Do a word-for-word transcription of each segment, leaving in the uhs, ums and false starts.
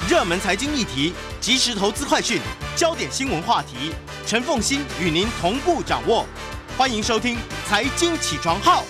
热门财经议题、即时投资快讯、焦点新闻话题，陈凤馨与您同步掌握。欢迎收听《财经起床号》。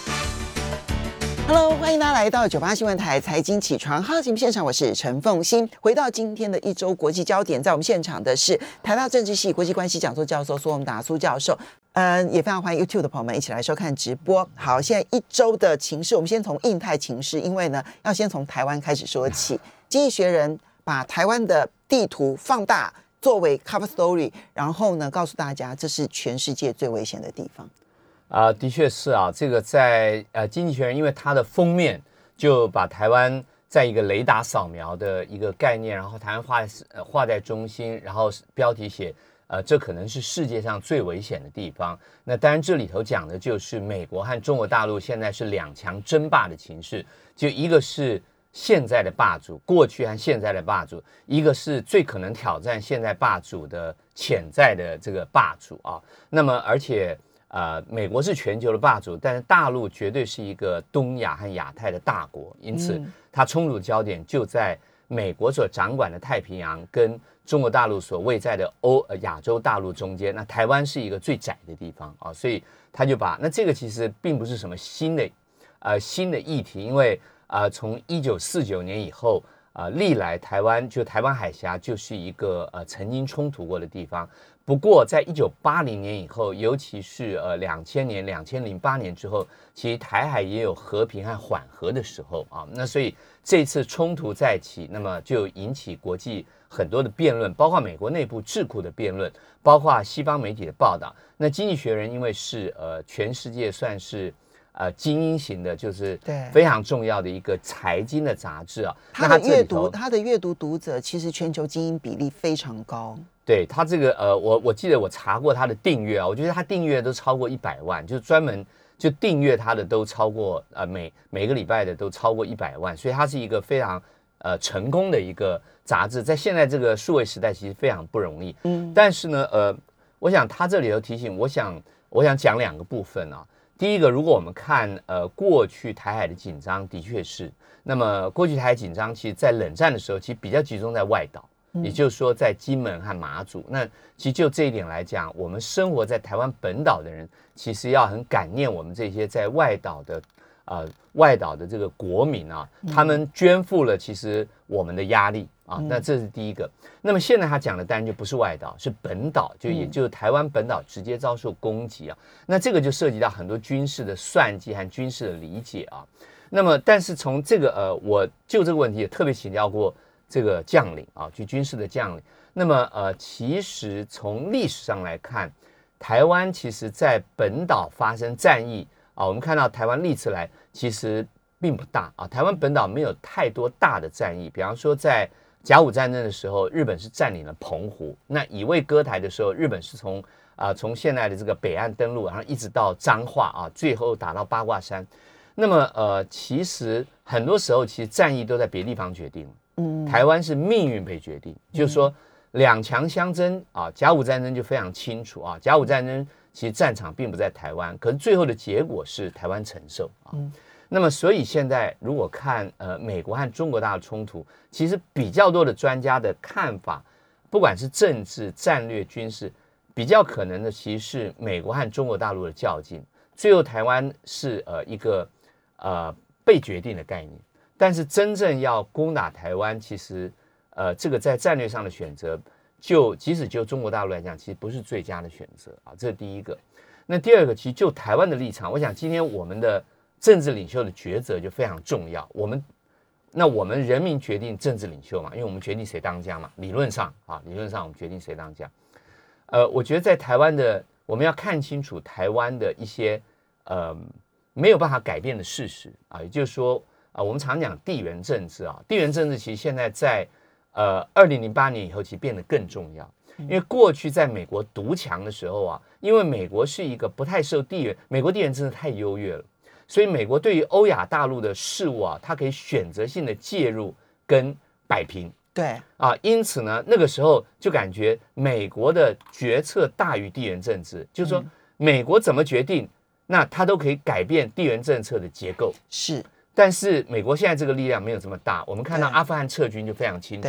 Hello， 欢迎大家来到九八新闻台财经起床号节目现场，我是陈凤馨。回到今天的一周国际焦点，在我们现场的是台大政治系国际关系讲座教授苏宏达苏教授。嗯，也非常欢迎 YouTube 的朋友们一起来收看直播。好，现在一周的情势，我们先从印太情势，因为呢，要先从台湾开始说起。经济学人把台湾的地图放大作为 cover story， 然后呢，告诉大家这是全世界最危险的地方。 啊、呃，的确是啊，这个在呃经济学人，因为它的封面就把台湾在一个雷达扫描的一个概念，然后台湾画呃画在中心，然后标题写呃这可能是世界上最危险的地方。那当然这里头讲的就是美国和中国大陆现在是两强争霸的情势，就一个是现在的霸主，过去和现在的霸主，一个是最可能挑战现在霸主的潜在的这个霸主啊。那么而且呃，美国是全球的霸主，但是大陆绝对是一个东亚和亚太的大国，因此它冲突的焦点就在美国所掌管的太平洋跟中国大陆所位在的欧呃亚洲大陆中间。那台湾是一个最窄的地方啊，所以他就把那这个其实并不是什么新的呃新的议题，因为呃从一九四九年以后。呃，历来台湾就台湾海峡就是一个呃曾经冲突过的地方。不过，在一九八零年以后，尤其是呃两千年、两千零八年之后，其实台海也有和平和缓和的时候啊。那所以这次冲突再起，那么就引起国际很多的辩论，包括美国内部智库的辩论，包括西方媒体的报道。那《经济学人》因为是呃全世界算是。呃，精英型的，就是非常重要的一个财经的杂志啊。 它的阅读，它的阅读读者其实全球精英比例非常高。 对它这个呃，我我记得我查过它的订阅啊，我觉得它订阅都超过一百万，就专门就订阅它的都超过呃每每个礼拜的都超过一百万，所以它是一个非常呃成功的一个杂志，在现在这个数位时代其实非常不容易。嗯，但是呢，呃，我想它这里头提醒，我想我想讲两个部分啊。第一个，如果我们看呃过去台海的紧张，的确是，那么过去台海紧张，其实在冷战的时候，其实比较集中在外岛，嗯、也就是说在金门和马祖。那其实就这一点来讲，我们生活在台湾本岛的人，其实要很感念我们这些在外岛的呃外岛的这个国民啊，他们肩负了其实我们的压力。啊，那这是第一个。那么现在他讲的当然就不是外岛，是本岛，就也就是台湾本岛直接遭受攻击啊。那这个就涉及到很多军事的算计和军事的理解啊。那么，但是从这个呃，我就这个问题也特别请教过这个将领啊，就军事的将领。那么呃，其实从历史上来看，台湾其实在本岛发生战役啊，我们看到台湾历次来其实并不大啊，台湾本岛没有太多大的战役，比方说在甲午战争的时候，日本是占领了澎湖。那乙未割台的时候，日本是从啊、呃、从现在的这个北岸登陆，然后一直到彰化啊，最后打到八卦山。那么呃，其实很多时候其实战役都在别地方决定了。嗯，台湾是命运被决定，嗯、就是说两强相争啊。甲午战争就非常清楚啊，甲午战争其实战场并不在台湾，可是最后的结果是台湾承受啊。嗯，那么，所以现在如果看呃美国和中国大陆冲突，其实比较多的专家的看法，不管是政治、战略、军事，比较可能的其实是美国和中国大陆的较劲，最后台湾是呃一个呃被决定的概念。但是真正要攻打台湾，其实呃这个在战略上的选择，就即使就中国大陆来讲，其实不是最佳的选择啊。这是第一个。那第二个，其实就台湾的立场，我想今天我们的政治领袖的抉择就非常重要。我们那我们人民决定政治领袖嘛，因为我们决定谁当家嘛。理论上啊，理论上我们决定谁当家。呃，我觉得在台湾的，我们要看清楚台湾的一些呃没有办法改变的事实啊，也就是说啊、呃，我们常讲地缘政治啊，地缘政治其实现在在呃二零零八年以后其实变得更重要。因为过去在美国独强的时候啊，因为美国是一个不太受地缘，美国地缘政治太优越了。所以美国对于欧亚大陆的事务啊，它可以选择性的介入跟摆平。 对啊，因此呢，那个时候就感觉美国的决策大于地缘政治，就是说美国怎么决定，那它都可以改变地缘政策的结构。 是， 但是美国现在这个力量没有这么大，我们看到阿富汗撤军就非常清楚。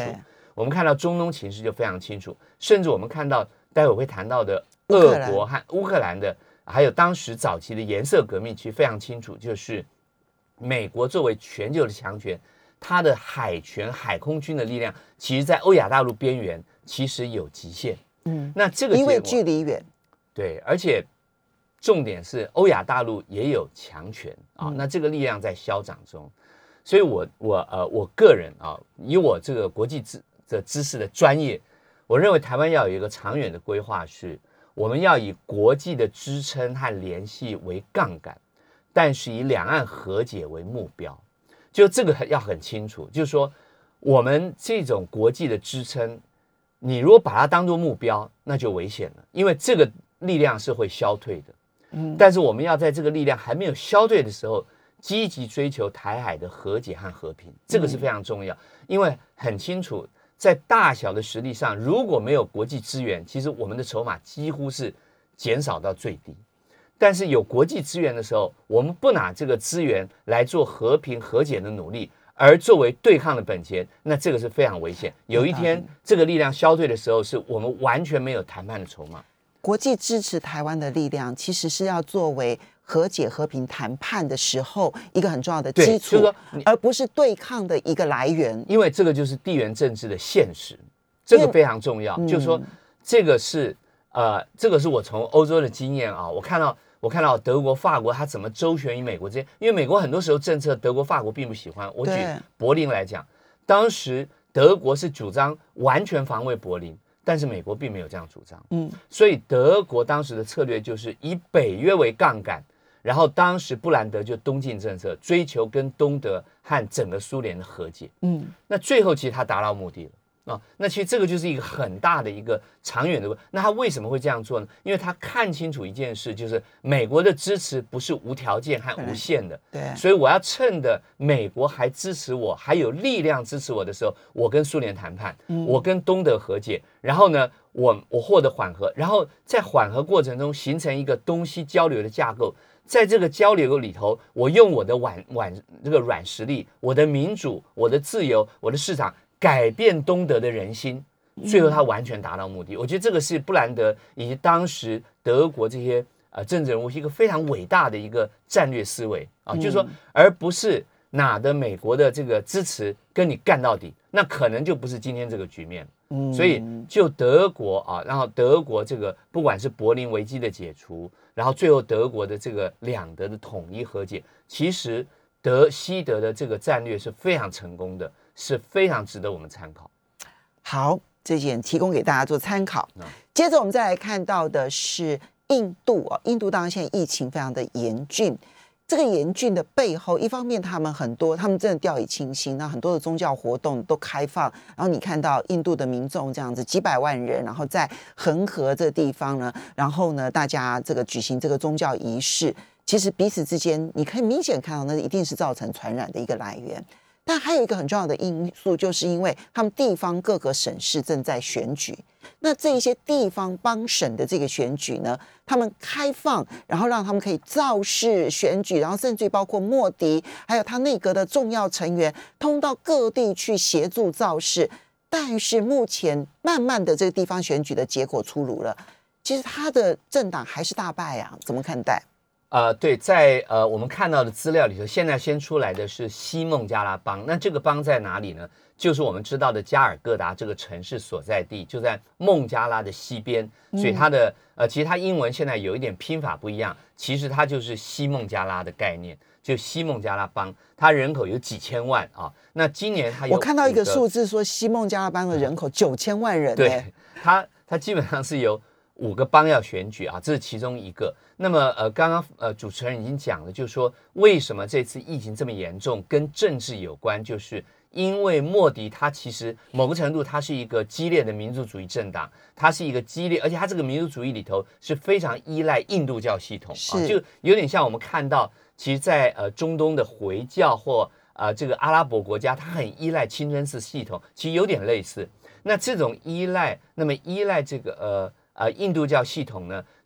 我们看到中东情势就非常清楚，甚至我们看到待会会谈到的俄国和乌克兰的，还有当时早期的颜色革命，其实非常清楚，就是美国作为全球的强权，它的海权、海空军的力量，其实在欧亚大陆边缘其实有极限。嗯，那这个因为距离远， 对，而且重点是欧亚大陆也有强权啊，嗯、那这个力量在消长中，所以我我呃我个人啊，以我这个国际知的知识的专业，我认为台湾要有一个长远的规划，是我们要以国际的支撑和联系为杠杆，但是以两岸和解为目标。就这个要很清楚，就是说我们这种国际的支撑，你如果把它当作目标，那就危险了，因为这个力量是会消退的。嗯，但是我们要在这个力量还没有消退的时候，积极追求台海的和解和和平，这个是非常重要。因为很清楚，在大小的实力上，如果没有国际资源，其实我们的筹码几乎是减少到最低。但是有国际资源的时候，我们不拿这个资源来做和平和解的努力，而作为对抗的本钱，那这个是非常危险。有一天这个力量消退的时候，是我们完全没有谈判的筹码。 国际支持台湾的力量，其实是要作为和解和平谈判的时候一个很重要的基础，就是而不是对抗的一个来源。 因为这个就是地缘政治的现实，这个非常重要。嗯、就是说，这个是呃，这个是我从欧洲的经验啊，我看到。我看到德国、法国，它怎么周旋于美国之间？因为美国很多时候政策，德国、法国并不喜欢。我举柏林来讲，当时德国是主张完全防卫柏林，但是美国并没有这样主张。嗯，所以德国当时的策略就是以北约为杠杆，然后当时布兰德就东进政策，追求跟东德和整个苏联的和解。嗯，那最后其实他达到目的了。啊，那其实这个就是一个很大的一个长远的。那他为什么会这样做呢？因为他看清楚一件事，就是美国的支持不是无条件和无限的。 对， 所以我要趁着美国还支持我，还有力量支持我的时候，我跟苏联谈判，嗯、我跟东德和解，然后呢，我我获得缓和，然后在缓和过程中形成一个东西交流的架构。在这个交流里头，我用我的软软这个软实力，我的民主，我的自由，我的市场。改变东德的人心，最后他完全达到目的。我觉得这个是布兰德以及当时德国这些呃政治人物一个非常伟大的一个战略思维啊，就是说，而不是拿的美国的这个支持跟你干到底，那可能就不是今天这个局面。所以就德国啊，然后德国这个不管是柏林危机的解除，然后最后德国的这个两德的统一和解，其实德西德的这个战略是非常成功的。是非常值得我们参考。 好，这点提供给大家做参考。嗯、接着我们再来看到的是印度啊，印度当然现在疫情非常的严峻，这个严峻的背后，一方面他们很多，他们真的掉以轻心，那很多的宗教活动都开放，然后你看到印度的民众这样子几百万人，然后在恒河这个地方呢，然后呢大家这个举行这个宗教仪式，其实彼此之间你可以明显看到，那一定是造成传染的一个来源。但还有一个很重要的因素，就是因为他们地方各个省市正在选举，那这一些地方邦省的这个选举呢，他们开放，然后让他们可以造势选举，然后甚至包括莫迪还有他内阁的重要成员，通到各地去协助造势。但是目前慢慢的这个地方选举的结果出炉了，其实他的政党还是大败啊，怎么看待？ 呃，对，在呃我们看到的资料里头，现在先出来的是西孟加拉邦。那这个邦在哪里呢？就是我们知道的加尔各答这个城市所在地，就在孟加拉的西边。所以它的呃，其实它英文现在有一点拼法不一样，其实它就是西孟加拉的概念，就西孟加拉邦，它人口有几千万啊。那今年它有我看到一个数字说，西孟加拉邦的人口九千万人、欸。 对，它它基本上是由五个邦要选举啊，这是其中一个。那么呃，刚刚呃主持人已经讲了，就是说为什么这次疫情这么严重，跟政治有关，就是因为莫迪他其实某个程度他是一个激烈的民族主义政党，他是一个激烈，而且他这个民族主义里头是非常依赖印度教系统啊，就有点像我们看到，其实在呃中东的回教或呃这个阿拉伯国家，它很依赖清真寺系统，其实有点类似。那这种依赖，那么依赖这个呃呃印度教系统呢？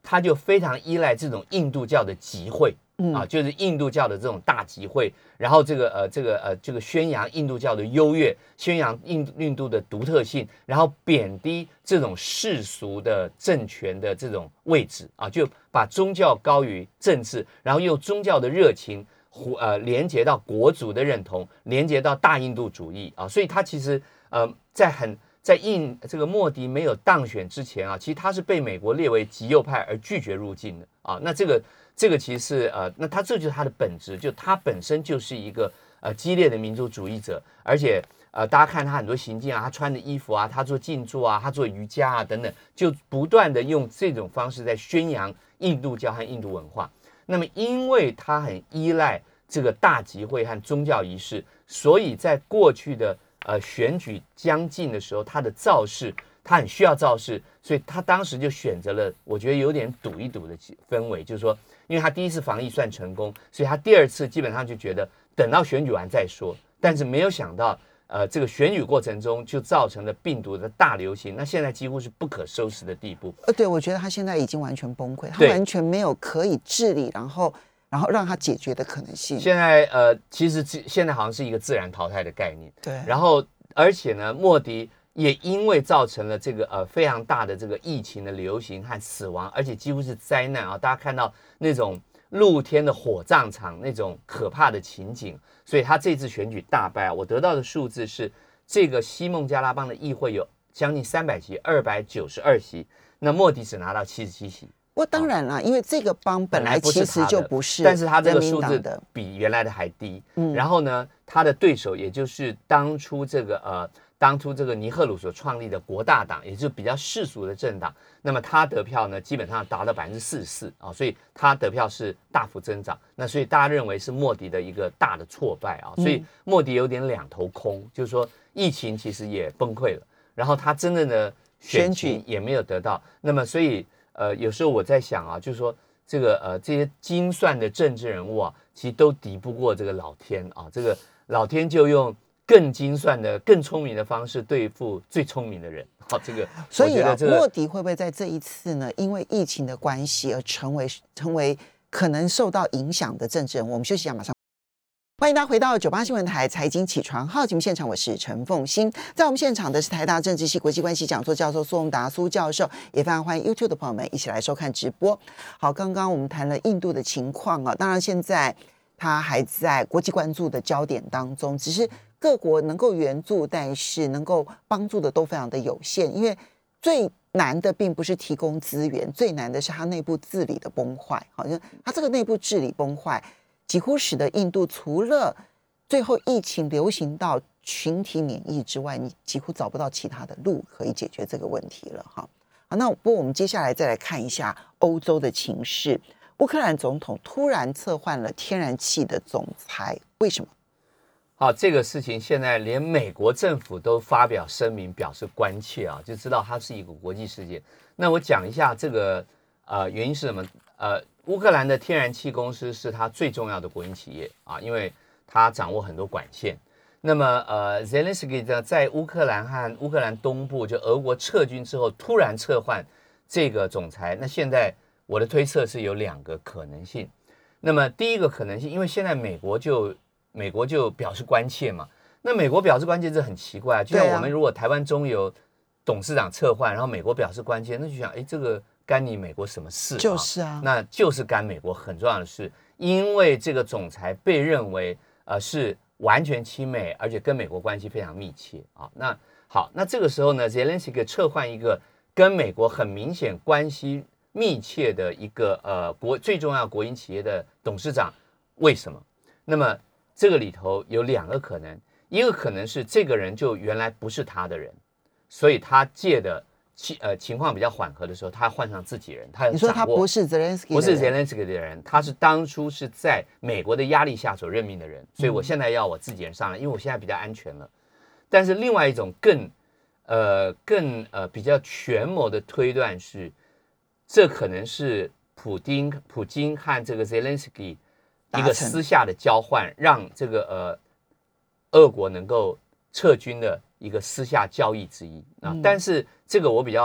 他就非常依赖这种印度教的集会。啊，就是印度教的这种大集会，然后这个呃，这个呃，这个宣扬印度教的优越，宣扬印印度的独特性，然后贬低这种世俗的政权的这种位置啊，就把宗教高于政治，然后用宗教的热情，呃，连接到国族的认同，连接到大印度主义啊，所以他其实呃，在很在印这个莫迪没有当选之前啊，其实他是被美国列为极右派而拒绝入境的啊，那这个。这个其实是呃，那他这就是他的本质，就他本身就是一个呃激烈的民族主义者，而且呃，大家看他很多行径啊，他穿的衣服啊，他做静坐啊，他做瑜伽啊等等，就不断的用这种方式在宣扬印度教和印度文化。那么，因为他很依赖这个大集会和宗教仪式，所以在过去的呃选举将近的时候，他的造势。他很需要造势，所以他当时就选择了，我觉得有点赌一赌的氛围，就是说，因为他第一次防疫算成功，所以他第二次基本上就觉得等到选举完再说。但是没有想到，呃，这个选举过程中就造成了病毒的大流行，那现在几乎是不可收拾的地步。 呃，对，我觉得他现在已经完全崩溃，他完全没有可以治理，然后然后让他解决的可能性。 现在呃，其实现在好像是一个自然淘汰的概念。 对， 然后而且呢，莫迪。也因为造成了这个呃非常大的这个疫情的流行和死亡，而且几乎是灾难啊！大家看到那种露天的火葬场那种可怕的情景，所以他这次选举大败啊！我得到的数字是，这个西孟加拉邦的议会有将近三百席，二百九十二席，那莫迪只拿到七十七席。 不过当然了，因为这个邦本来其实就不是， 但是他这个数字比原来的还低。嗯，然后呢，他的对手也就是当初这个呃。当初这个尼赫鲁所创立的国大党，也就是比较世俗的政党，那么他得票呢，基本上达到百分之四十四啊，所以他得票是大幅增长。那所以大家认为是莫迪的一个大的挫败啊，所以莫迪有点两头空，嗯、就是说疫情其实也崩溃了，然后他真正的选情也没有得到。那么所以呃，有时候我在想啊，就是说这个呃这些精算的政治人物啊，其实都敌不过这个老天啊，这个老天就用。更精算的、更聪明的方式对付最聪明的人，好，这个所以啊，莫迪会不会在这一次呢？因为疫情的关系而成为成为可能受到影响的政治人物？我们休息一下，马上欢迎大家回到九八新闻台财经起床号节目现场，我是陈凤馨。在我们现场的是台大政治系国际关系讲座教授苏宏达苏教授，也非常欢迎 YouTube 的朋友们一起来收看直播。好，刚刚我们谈了印度的情况啊，当然现在它还在国际关注的焦点当中，只是。各国能够援助，但是能够帮助的都非常的有限，因为最难的并不是提供资源，最难的是它内部治理的崩坏。好像它这个内部治理崩坏，几乎使得印度除了最后疫情流行到群体免疫之外，你几乎找不到其他的路可以解决这个问题了。哈，好，那不过我们接下来再来看一下欧洲的情势。乌克兰总统突然撤换了天然气的总裁，为什么？ 好，这个事情现在连美国政府都发表声明表示关切啊，就知道它是一个国际事件。那我讲一下这个呃原因是什么？呃，乌克兰的天然气公司是它最重要的国营企业啊，因为它掌握很多管线。那么呃 Zelensky 呢，在乌克兰和乌克兰东部就俄国撤军之后，突然撤换这个总裁。那现在我的推测是有两个可能性。那么第一个可能性，因为现在美国就美国就表示关切嘛，那美国表示关切这很奇怪，就像我们如果台湾中油董事长撤换，然后美国表示关切，那就想，哎，这个干你美国什么事？ 就是啊， 那就是干美国很重要的事，因为这个总裁被认为呃是完全亲美，而且跟美国关系非常密切啊。那好，那这个时候呢 ，Zelensky 撤换一个跟美国很明显关系密切的一个呃国最重要国营企业的董事长，为什么？那么这个里头有两个可能，一个可能是这个人就原来不是他的人，所以他借的呃情况比较缓和的时候，他换上自己人，他你说他不是 Zelensky 不是 Zelensky 的人，他是当初是在美国的压力下所任命的人，所以我现在要我自己人上来，因为我现在比较安全了。但是另外一种更呃更呃比较权谋的推断是，这可能是普丁普京和这个 Zelensky。一个私下的交换，让这个呃，俄国能够撤军的一个私下交易之一啊。但是这个我比较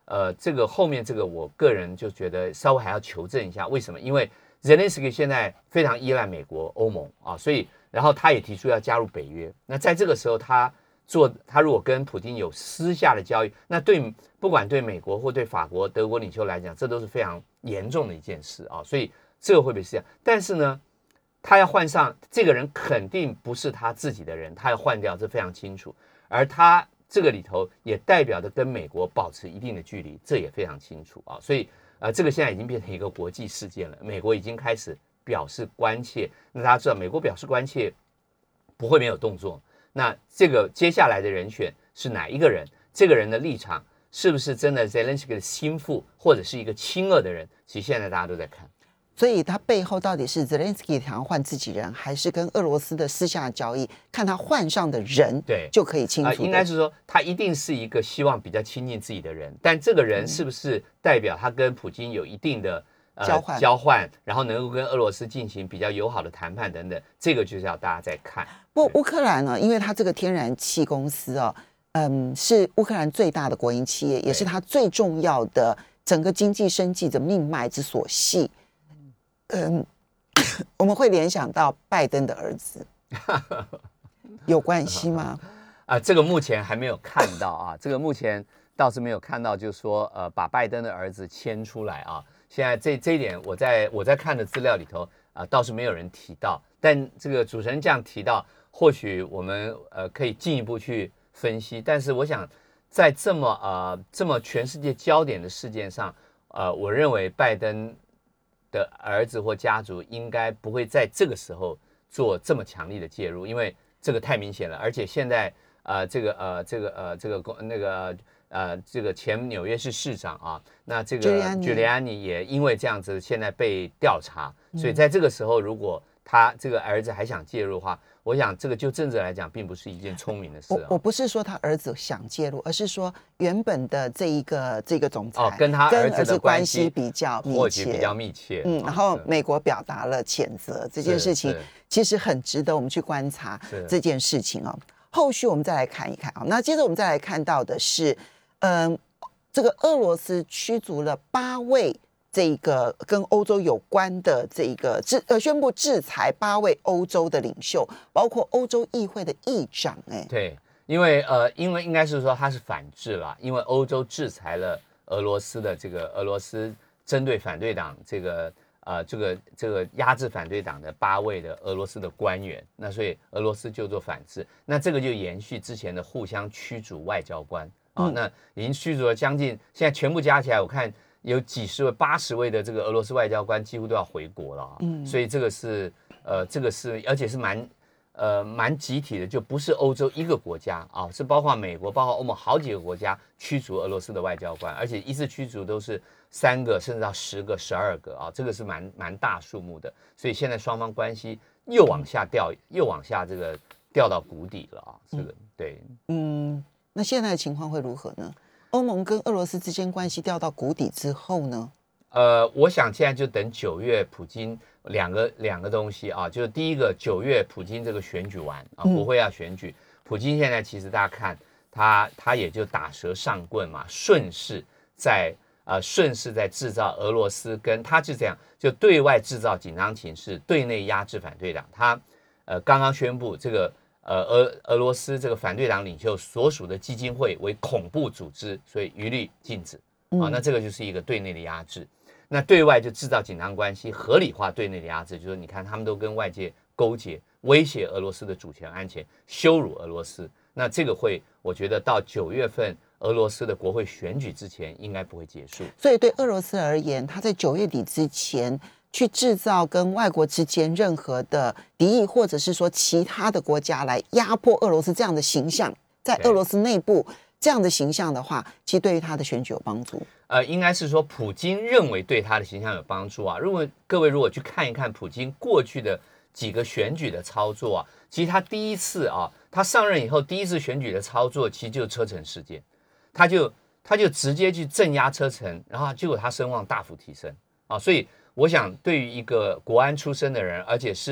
呃，这个后面这个我个人就觉得稍微还要求证一下，为什么？因为 Zelensky 现在非常依赖美国、欧盟啊，所以然后他也提出要加入北约。那在这个时候，他做他如果跟普丁有私下的交易，那对不管对美国或对法国、德国领袖来讲，这都是非常严重的一件事啊。所以这个会不会是这样？但是呢，他要换上这个人，肯定不是他自己的人，他要换掉，这非常清楚。而他这个里头也代表着跟美国保持一定的距离，这也非常清楚啊。所以呃，这个现在已经变成一个国际事件了，美国已经开始表示关切。那大家知道，美国表示关切不会没有动作。那这个接下来的人选是哪一个人？这个人的立场是不是真的 Zelensky 的心腹，或者是一个亲俄的人？其实现在大家都在看。 所以他背后到底是 Zelensky 想要换自己人，还是跟俄罗斯的私下交易？看他换上的人， 对， 就可以清楚、呃。 应该是说，他一定是一个希望比较亲近自己的人，但这个人是不是代表他跟普京有一定的、呃、 交换？ 交换，然后能够跟俄罗斯进行比较友好的谈判等等，这个就是要大家再看。 不过乌克兰呢，因为它这个天然气公司哦，嗯，是乌克兰最大的国营企业，也是它最重要的整个经济生计的命脉之所系。嗯，我们会联想到拜登的儿子，有关系吗？ 啊、呃，这个目前还没有看到啊，这个目前倒是没有看到，就是说呃，把拜登的儿子牵出来啊。现在这这一点，我在我在看的资料里头啊、呃，倒是没有人提到。但这个主持人这样提到，或许我们呃可以进一步去分析。但是我想，在这么呃这么全世界焦点的事件上，呃，我认为拜登的儿子或家族应该不会在这个时候做这么强力的介入，因为这个太明显了。而且现在呃这个呃这个呃这个那个呃这个前纽约市市长啊，那这个 Giuliani 也因为这样子现在被调查，所以在这个时候如果他这个儿子还想介入的话，我想这个就政治来讲并不是一件聪明的事、啊、 我, 我不是说他儿子想介入，而是说原本的这一个这个总裁、 哦、跟他儿子的关系比较密切， 或许比较密切。 嗯，然后美国表达了谴责，这件事情其实很值得我们去观察这件事情哦。后续我们再来看一看啊、哦，那接着我们再来看到的是，嗯，这个俄罗斯驱逐了八位。这个跟欧洲有关的这个制呃宣布制裁八位欧洲的领袖，包括欧洲议会的议长。哎， 对，因为呃，因为应该是说它是反制啦，因为欧洲制裁了俄罗斯的这个俄罗斯针对反对党这个呃这个这个压制反对党的八位的俄罗斯的官员，那所以俄罗斯就做反制，那这个就延续之前的互相驱逐外交官啊、嗯，那已经驱逐了将近，现在全部加起来我看。有几十位、八十位的这个俄罗斯外交官几乎都要回国了、啊，嗯，所以这个是呃，这个是而且是蛮呃蛮集体的，就不是欧洲一个国家啊，是包括美国、包括欧盟好几个国家驱逐俄罗斯的外交官，而且一次驱逐都是三个甚至到十个、十二个啊，这个是蛮蛮大数目的，所以现在双方关系又往下掉，又往下这个掉到谷底了啊，这个、嗯、对， 嗯，那现在的情况会如何呢？欧盟跟俄罗斯之间关系掉到谷底之后呢？ 呃，我想现在就等九月普京两个两个东西啊，就是第一个九月普京这个选举完啊，国会要选举，嗯、普京现在其实大家看他他也就打蛇上棍嘛，顺势在呃顺势在制造俄罗斯跟他是这样，就对外制造紧张情势，对内压制反对党。他呃刚刚宣布这个。呃，俄俄罗斯这个反对党领袖所属的基金会为恐怖组织，所以一律禁止啊。那这个就是一个对内的压制，那对外就制造紧张关系，合理化对内的压制，就是你看他们都跟外界勾结，威胁俄罗斯的主权安全，羞辱俄罗斯。那这个会，我觉得到九月份俄罗斯的国会选举之前，应该不会结束。 所以对俄罗斯而言，他在九月底之前。去制造跟外国之间任何的敌意，或者是说其他的国家来压迫俄罗斯这样的形象，在俄罗斯内部这样的形象的话，其实对于他的选举有帮助。 呃，应该是说普京认为对他的形象有帮助啊。如果各位如果去看一看普京过去的几个选举的操作啊，其实他第一次啊，他上任以后第一次选举的操作，其实就是车臣事件，他就他就直接去镇压车臣，然后结果他声望大幅提升啊，所以。我想，对于一个国安出身的人，而且是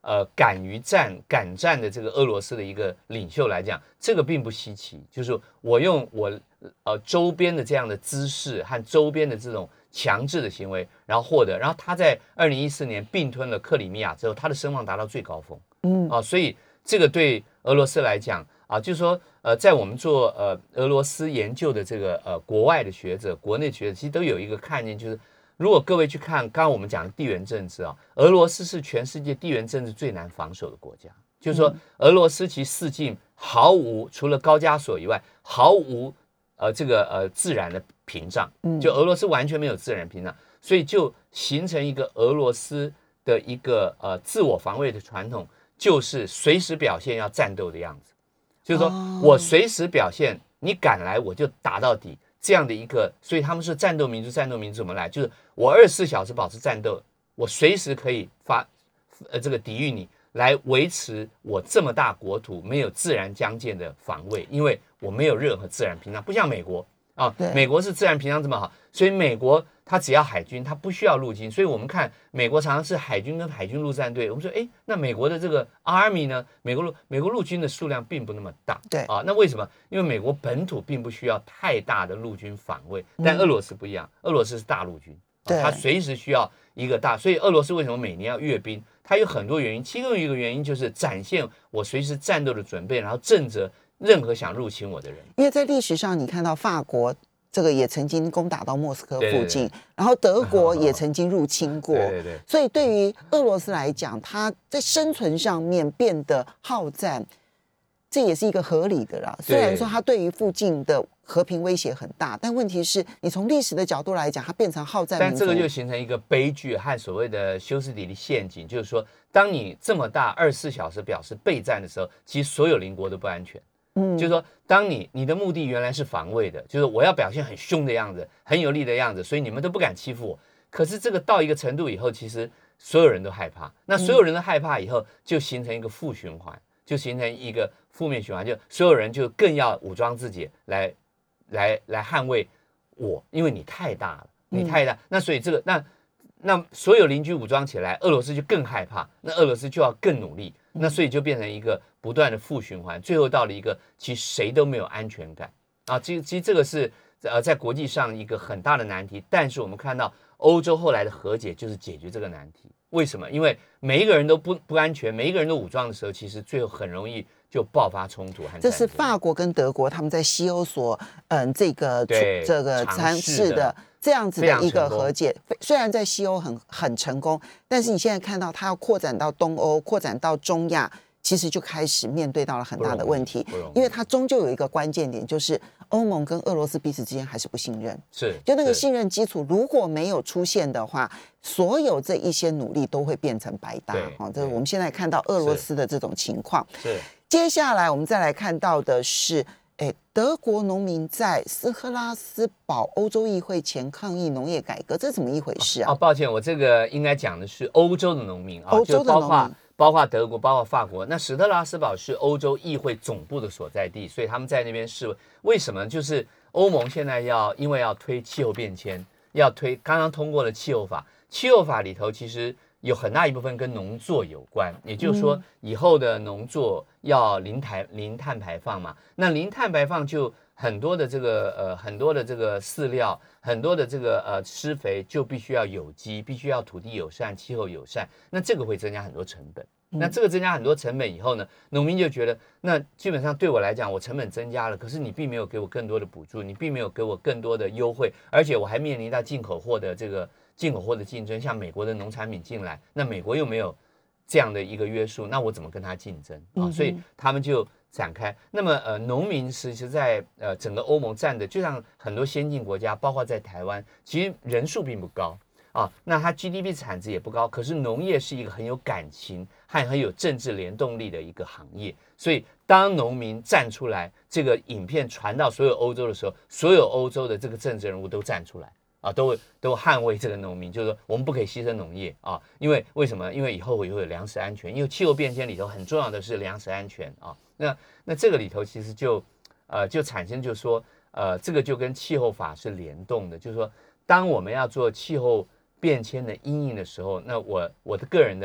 呃敢于战敢战的这个俄罗斯的一个领袖来讲，这个并不稀奇。就是我用我呃周边的这样的姿势和周边的这种强制的行为，然后获得，然后他在二零一四年并吞了克里米亚之后，他的声望达到最高峰。嗯啊，所以这个对俄罗斯来讲啊，就是说呃，在我们做呃俄罗斯研究的这个呃国外的学者、国内学者，其实都有一个看见，就是如果各位去看刚刚我们讲的地缘政治啊，俄罗斯是全世界地缘政治最难防守的国家。就是说，俄罗斯其四境毫无除了高加索以外，毫无呃这个呃自然的屏障，就俄罗斯完全没有自然屏障，所以就形成一个俄罗斯的一个呃自我防卫的传统，就是随时表现要战斗的样子，就是说、哦、我随时表现，你敢来我就打到底，这样的一个，所以他们是战斗民族，战斗民族怎么来？就是我二十四小时保持战斗，我随时可以发呃这个抵御你。来维持我这么大国土没有自然疆界的防卫，因为我没有任何自然屏障，不像美国啊，美国是自然屏障这么好，所以美国它只要海军，它不需要陆军，所以我们看美国常常是海军跟海军陆战队，我们说，哎，那美国的这个 Army 呢，美国陆美国陆军的数量并不那么大， 对啊，那为什么？因为美国本土并不需要太大的陆军防卫，但俄罗斯不一样，俄罗斯是大陆军，啊、它随时需要一个大，所以俄罗斯为什么每年要阅兵？它有很多原因，其中一个原因就是展现我随时战斗的准备，然后震慑任何想入侵我的人。 因为在历史上，你看到法国这个也曾经攻打到莫斯科附近， 对对对， 然后德国也曾经入侵过， 对对对， 所以对于俄罗斯来讲，它在生存上面变得好战，这也是一个合理的啦。虽然说它对于附近的和平威胁很大，但问题是你从历史的角度来讲，它变成好战民族， 但这个就形成一个悲剧和所谓的修斯底里陷阱，就是说，当你这么大二十四小时表示备战的时候，其实所有邻国都不安全。嗯，就是说，当你你的目的原来是防卫的，就是我要表现很凶的样子，很有力的样子，所以你们都不敢欺负我。可是这个到一个程度以后，其实所有人都害怕。那所有人都害怕以后，就形成一个负循环，就形成一个负面循环，就所有人就更要武装自己来。来来捍卫我，因为你太大了，你太大，嗯、那所以这个那那所有邻居武装起来，俄罗斯就更害怕，那俄罗斯就要更努力，那所以就变成一个不断的负循环，最后到了一个其实谁都没有安全感啊。其实其实这个是呃在国际上一个很大的难题，但是我们看到欧洲后来的和解就是解决这个难题。为什么？因为每一个人都不不安全，每一个人都武装的时候，其实最后很容易就爆发冲突和战争。 这是法国跟德国他们在西欧所嗯这个这个尝试的这样子的一个和解，虽然在西欧很很成功，但是你现在看到它要扩展到东欧，扩展到中亚，其实就开始面对到了很大的问题，因为它终究有一个关键点，就是欧盟跟俄罗斯彼此之间还是不信任， 是就那个信任基础如果没有出现的话，所有这一些努力都会变成白搭。哦，这是我们现在看到俄罗斯的这种情况。 是， 接下来我们再来看到的是，哎，德国农民在斯特拉斯堡欧洲议会前抗议农业改革，这是怎么一回事啊？ 哦，抱歉，我这个应该讲的是欧洲的农民啊， 欧洲的农民。 包括德国，包括法国。那史特拉斯堡是欧洲议会总部的所在地，所以他们在那边示威。为什么？就是欧盟现在要因为要推气候变迁，要推刚刚通过了气候法，气候法里头其实有很大一部分跟农作有关，也就是说以后的农作要零排零碳排放嘛。那零碳排放就很多的这个呃很多的这个饲料，很多的这个呃施肥就必须要有机，必须要土地友善、气候友善，那这个会增加很多成本。那这个增加很多成本以后呢，农民就觉得，那基本上对我来讲，我成本增加了，可是你并没有给我更多的补助，你并没有给我更多的优惠，而且我还面临到进口货的这个进口货的竞争，像美国的农产品进来，那美国又没有这样的一个约束，那我怎么跟他竞争啊？所以他们就展开。那么呃，农民其实在呃整个欧盟占的，就像很多先进国家，包括在台湾，其实人数并不高。啊，那它 G D P 产值也不高，可是农业是一个很有感情和很有政治联动力的一个行业，所以当农民站出来，这个影片传到所有欧洲的时候，所有欧洲的这个政治人物都站出来啊，都都捍卫这个农民，就是说我们不可以牺牲农业啊，因为为什么？因为以后会有粮食安全，因为气候变迁里头很重要的是粮食安全啊。那那这个里头其实就呃就产生就是说呃这个就跟气候法是联动的，就是说当我们要做气候变迁的因应的时候，那我我的个人的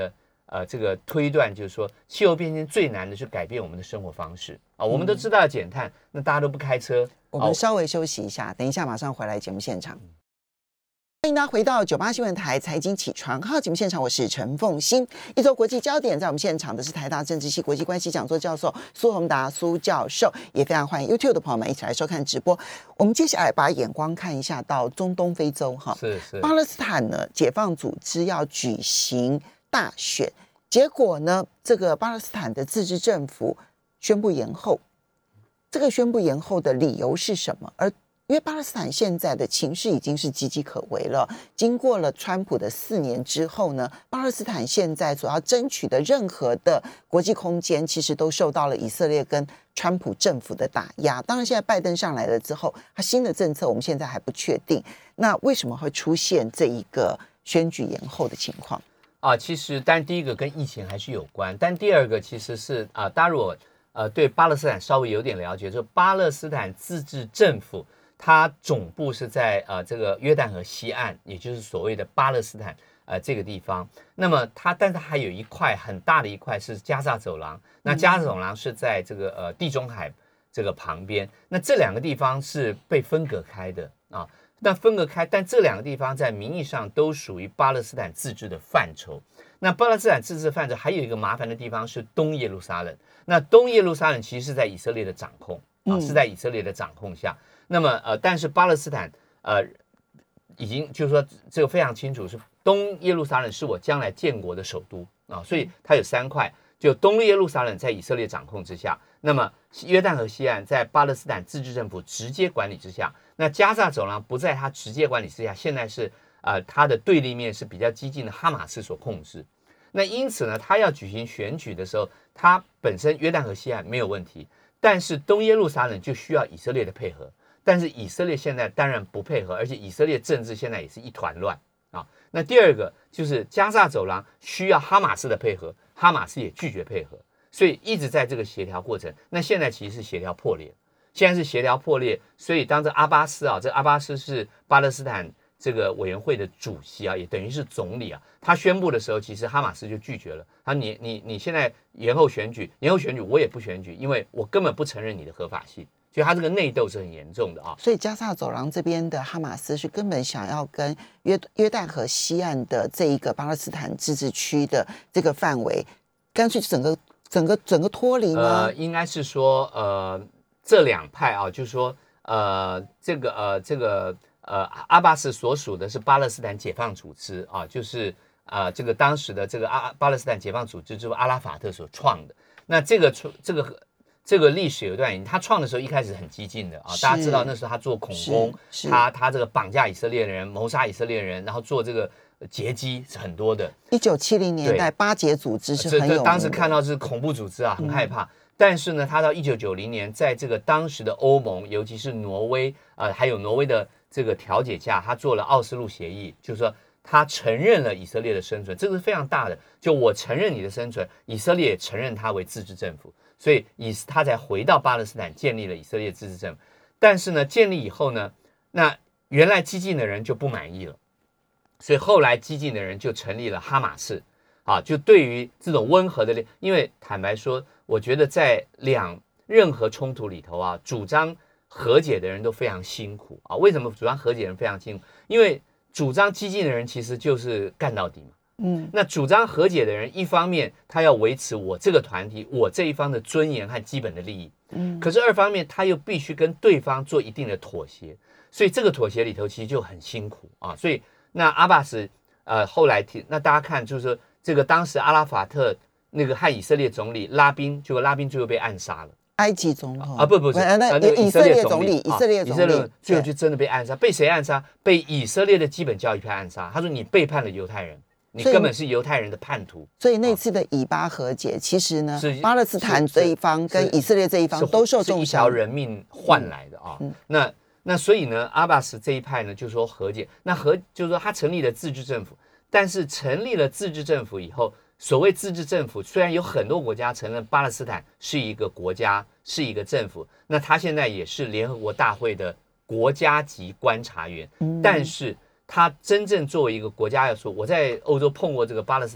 呃这个推断，就是说气候变迁最难的是改变我们的生活方式啊。我们都知道要减碳，那大家都不开车。 我们稍微休息一下，等一下马上回来节目现场。欢迎大家回到九八新闻台财经起床号节目现场，我是陈凤馨。一周国际焦点，在我们现场的是台大政治系国际关系讲座教授苏宏达苏教授，也非常欢迎 YouTube 的朋友们一起来收看直播。我们接下来把眼光看一下到中东非洲哈， 是是， 巴勒斯坦呢解放组织要举行大选，结果呢，这个巴勒斯坦的自治政府宣布延后。这个宣布延后的理由是什么？而因为巴勒斯坦现在的情势已经是岌岌可危了，经过了川普的四年之后呢，巴勒斯坦现在所要争取的任何的国际空间，其实都受到了以色列跟川普政府的打压。当然，现在拜登上来了之后，他新的政策我们现在还不确定。那为什么会出现这一个选举延后的情况？ 啊，其实，但第一个跟疫情还是有关，但第二个其实是啊，大家如果呃对巴勒斯坦稍微有点了解，就巴勒斯坦自治政府。它总部是在呃这个约旦河西岸，也就是所谓的巴勒斯坦呃这个地方。那么它，但是它还有一块很大的一块是加萨走廊。那加萨走廊是在这个呃地中海这个旁边。那这两个地方是被分隔开的啊。那分隔开，但这两个地方在名义上都属于巴勒斯坦自治的范畴。那巴勒斯坦自治范畴还有一个麻烦的地方是东耶路撒冷。那东耶路撒冷其实是在以色列的掌控啊，是在以色列的掌控下。那么呃，但是巴勒斯坦呃已经就是说这个非常清楚，是东耶路撒冷是我将来建国的首都啊，所以它有三块，就东耶路撒冷在以色列掌控之下，那么约旦河西岸在巴勒斯坦自治政府直接管理之下，那加萨走廊不在它直接管理之下，现在是呃它的对立面是比较激进的哈马斯所控制。那因此呢，他要举行选举的时候，他本身约旦河西岸没有问题，但是东耶路撒冷就需要以色列的配合。但是以色列现在当然不配合，而且以色列政治现在也是一团乱啊。那第二个就是加萨走廊需要哈马斯的配合，哈马斯也拒绝配合，所以一直在这个协调过程。那现在其实是协调破裂，现在是协调破裂。所以当这阿巴斯啊，这阿巴斯是巴勒斯坦这个委员会的主席啊，也等于是总理啊，他宣布的时候，其实哈马斯就拒绝了。他你你你现在延后选举，延后选举我也不选举，因为我根本不承认你的合法性。所以他这个内斗是很严重的啊。 所以加萨走廊这边的哈马斯是根本想要跟约约旦河西岸的这一个巴勒斯坦自治区的这个范围，干脆整个整个整个脱离吗？ 呃，应该是说呃这两派啊，就是说呃这个呃这个呃阿巴斯所属的是巴勒斯坦解放组织啊，就是呃这个当时的这个阿巴勒斯坦解放组织就是阿拉法特所创的。那这个这个。这个历史有一段，他创的时候一开始很激进的啊，大家知道那时候他做恐攻，他他这个绑架以色列人、谋杀以色列人，然后做这个劫机是很多的。 一九七零年代巴解组织是很有名的， 当时看到是恐怖组织啊，很害怕。嗯、但是呢，他到一九九零年，在这个当时的欧盟，尤其是挪威呃，还有挪威的这个调解下，他做了奥斯陆协议，就是说他承认了以色列的生存，这个是非常大的。就我承认你的生存，以色列也承认他为自治政府。所以以他才回到巴勒斯坦建立了以色列自治政府，但是呢，建立以后呢，那原来激进的人就不满意了，所以后来激进的人就成立了哈马斯，啊，就对于这种温和的，因为坦白说，我觉得在两任何冲突里头啊，主张和解的人都非常辛苦啊。为什么主张和解的人非常辛苦？因为主张激进的人其实就是干到底嘛。嗯，那主张和解的人，一方面他要维持我这个团体、我这一方的尊严和基本的利益，嗯，可是二方面他又必须跟对方做一定的妥协，所以这个妥协里头其实就很辛苦啊。所以那阿巴斯呃后来提，那大家看就是说这个当时阿拉法特那个和以色列总理拉宾，结果拉宾最后被暗杀了。 埃及总统啊，不不是， 那那个以色列总理，以色列总理最后就真的被暗杀，被谁暗杀？被以色列的基本教义派暗杀。他说你背叛了犹太人。你根本是犹太人的叛徒， 所以那次的以巴和解，其实呢，巴勒斯坦这一方跟以色列这一方都受重伤， 是一条人命换来的啊。嗯、那那所以呢，阿巴斯这一派呢就说和解，那和就是说他成立了自治政府，但是成立了自治政府以后，所谓自治政府，虽然有很多国家承认巴勒斯坦是一个国家，是一个政府，那他现在也是联合国大会的国家级观察员，嗯、但是。他真正作为一个国家要说，我在欧洲碰过这个巴勒斯坦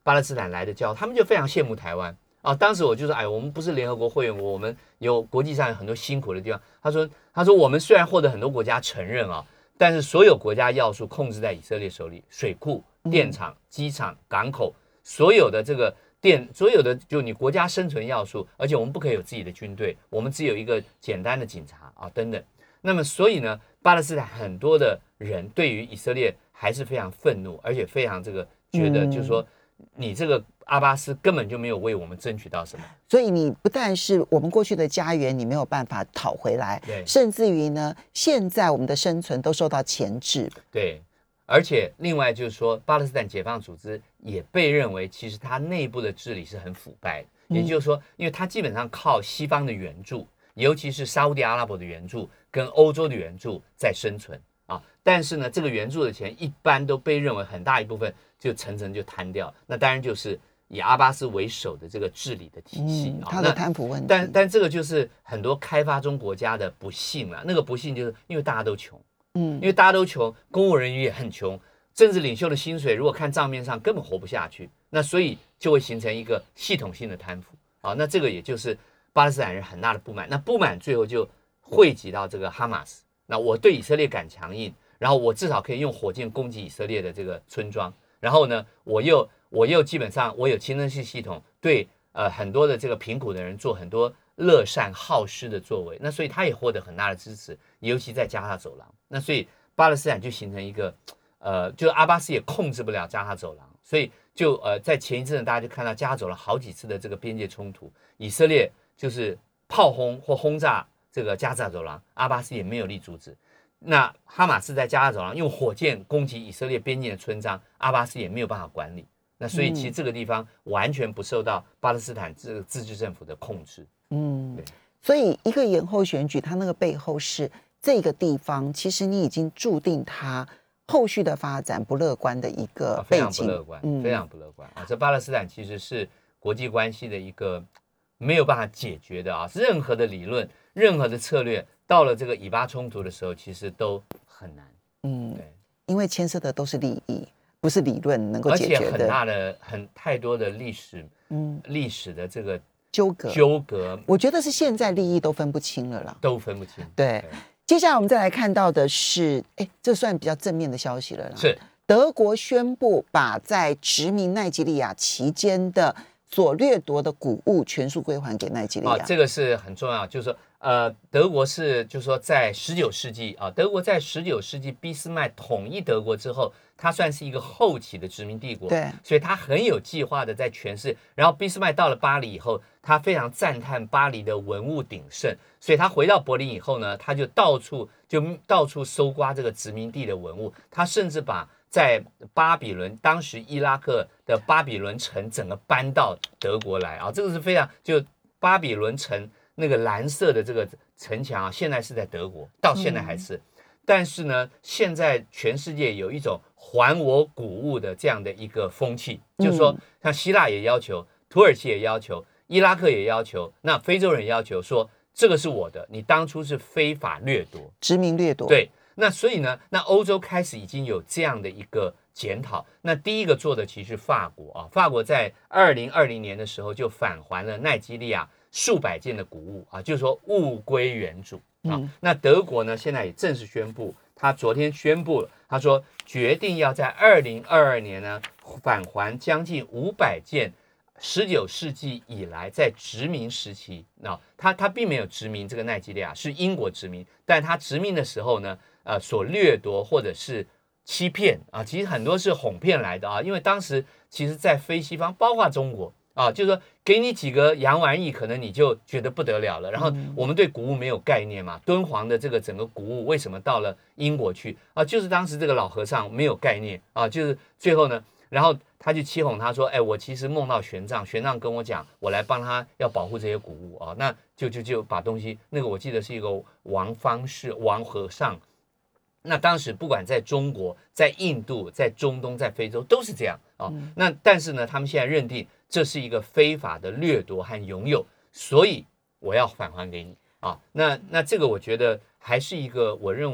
巴勒斯坦来的教，他们就非常羡慕台湾啊。当时我就说，哎，我们不是联合国会员国，我们有国际上有很多辛苦的地方。他说，他说我们虽然获得很多国家承认啊，但是所有国家要素控制在以色列手里，水库、电厂、机场、港口，所有的这个电，所有的就你国家生存要素，而且我们不可以有自己的军队，我们只有一个简单的警察啊等等。那么所以呢，巴勒斯坦很多的人对于以色列还是非常愤怒，而且非常这个觉得就是说，你这个阿巴斯根本就没有为我们争取到什么。 所以你不但是我们过去的家园你没有办法讨回来，甚至于呢，现在我们的生存都受到钳制。 对，而且另外就是说，巴勒斯坦解放组织也被认为其实它内部的治理是很腐败的，嗯、也就是说，因为它基本上靠西方的援助，尤其是沙烏地阿拉伯的援助跟欧洲的援助在生存啊。但是呢，这个援助的钱一般都被认为很大一部分就层层就摊掉，那当然就是以阿巴斯为首的这个治理的体系， 嗯、他的贪腐问题。 但但这个就是很多开发中国家的不幸了。那个不幸就是因为大家都穷，嗯，因为大家都穷，公务人员也很穷，政治领袖的薪水如果看账面上根本活不下去，那所以就会形成一个系统性的贪腐啊。那这个也就是巴勒斯坦人很大的不满，那不满最后就汇集到这个哈马斯。那我对以色列敢强硬，然后我至少可以用火箭攻击以色列的这个村庄，然后呢，我又我又基本上我有清真寺系统，对呃很多的这个贫苦的人做很多乐善好施的作为，那所以他也获得很大的支持，尤其在加沙走廊。那所以巴勒斯坦就形成一个呃，就阿巴斯也控制不了加沙走廊，所以就呃在前一阵大家就看到加沙走廊好几次的这个边界冲突，以色列就是炮轰或轰炸这个加沙走廊，阿巴斯也没有力阻止。那哈马斯在加沙走廊用火箭攻击以色列边境的村庄，阿巴斯也没有办法管理。那所以其实这个地方完全不受到巴勒斯坦这个自治政府的控制。 嗯，所以一个延后选举，它那个背后是这个地方，其实你已经注定它后续的发展不乐观的一个背景，啊、非常不乐观，嗯、非常不乐观啊！这巴勒斯坦其实是国际关系的一个没有办法解决的啊，任何的理论、任何的策略，到了这个以巴冲突的时候，其实都很难。 嗯，对，因为牵涉的都是利益，不是理论能够解决的， 而且很大的、很太多的历史，嗯，历史的这个纠葛， 纠葛， 我觉得是现在利益都分不清了啦， 都分不清。 对，对，接下来我们再来看到的是，哎，这算比较正面的消息了啦。 是德国宣布把在殖民奈及利亚期间的所掠夺的谷物全数归还给奈及利亚。 啊，这个是很重要，就是说，呃，德国是就是说在十九世纪啊，德国在十九世纪俾斯麦统一德国之后，它算是一个后起的殖民帝国， 对， 所以它很有计划的在全世界。然后俾斯麦到了巴黎以后，他非常赞叹巴黎的文物鼎盛，所以他回到柏林以后呢，他就到处就到处搜刮这个殖民地的文物，他甚至把在巴比伦，当时伊拉克的巴比伦城整个搬到德国来啊，这个是非常就巴比伦城那个蓝色的这个城墙啊，现在是在德国，到现在还是。嗯、但是呢，现在全世界有一种还我谷物的这样的一个风气，嗯、就是说，像希腊也要求，土耳其也要求，伊拉克也要求，那非洲人要求说，这个是我的，你当初是非法掠夺， 殖民掠夺， 对。那所以呢，那欧洲开始已经有这样的一个检讨。那第一个做的其实是法国啊，法国在二零二零年的时候就返还了奈及利亚数百件的谷物啊，就是说物归原主啊。嗯、那德国呢，现在也正式宣布，他昨天宣布了，他说决定要在二零二二年呢返还将近五百件。十九世纪以来，在殖民时期，那他他并没有殖民这个奈及利亚，是英国殖民，但他殖民的时候呢，呃，所掠夺或者是欺骗啊，其实很多是哄骗来的啊，因为当时其实，在非西方，包括中国啊，就是说给你几个洋玩意，可能你就觉得不得了了。然后我们对谷物没有概念嘛，敦煌的这个整个谷物为什么到了英国去啊？就是当时这个老和尚没有概念啊，就是最后呢。然后他就欺哄他说：“哎，我其实梦到玄奘，玄奘跟我讲，我来帮他要保护这些谷物啊。”那就就就把东西，那个我记得是一个王方士王和尚。那当时不管在中国、在印度、在中东、在非洲都是这样啊。嗯、那但是呢，他们现在认定这是一个非法的掠夺和拥有，所以我要返还给你啊。那那这个我觉得还是一个我认为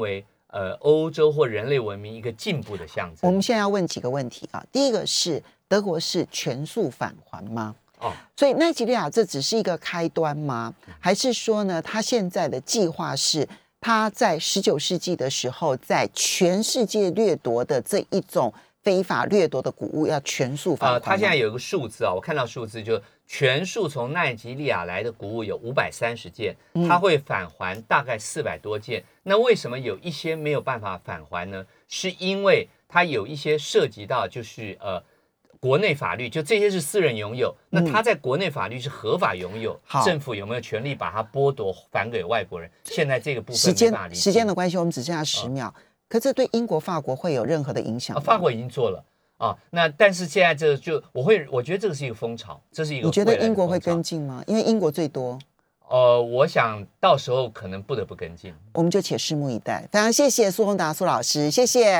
呃欧洲或人类文明一个进步的象征。 我们现在要问几个问题啊，第一个是德国是全速返还吗？ 哦， 所以奈及利亚这只是一个开端吗？还是说呢，他现在的计划是他在十九世纪的时候，在全世界掠夺的这一种非法掠夺的谷物要全数返还？ 呃，他现在有一个数字啊，我看到数字就全数从奈及利亚来的谷物有五百三十件，他会返还大概四百多件。那为什么有一些没有办法返还呢？是因为它有一些涉及到就是呃。国内法律就这些是私人拥有，那他在国内法律是合法拥有，嗯、政府有没有权利把它剥夺还给外国人？现在这个部分时间时间的关系，我们只剩下十秒。嗯、可这对英国、法国会有任何的影响吗？ 啊，法国已经做了啊，那但是现在这就我会，我觉得这个是一个风潮，这是一个。 你觉得英国会跟进吗？因为英国最多。 呃，我想到时候可能不得不跟进， 我们就且拭目以待。非常谢谢苏宏达苏老师，谢谢。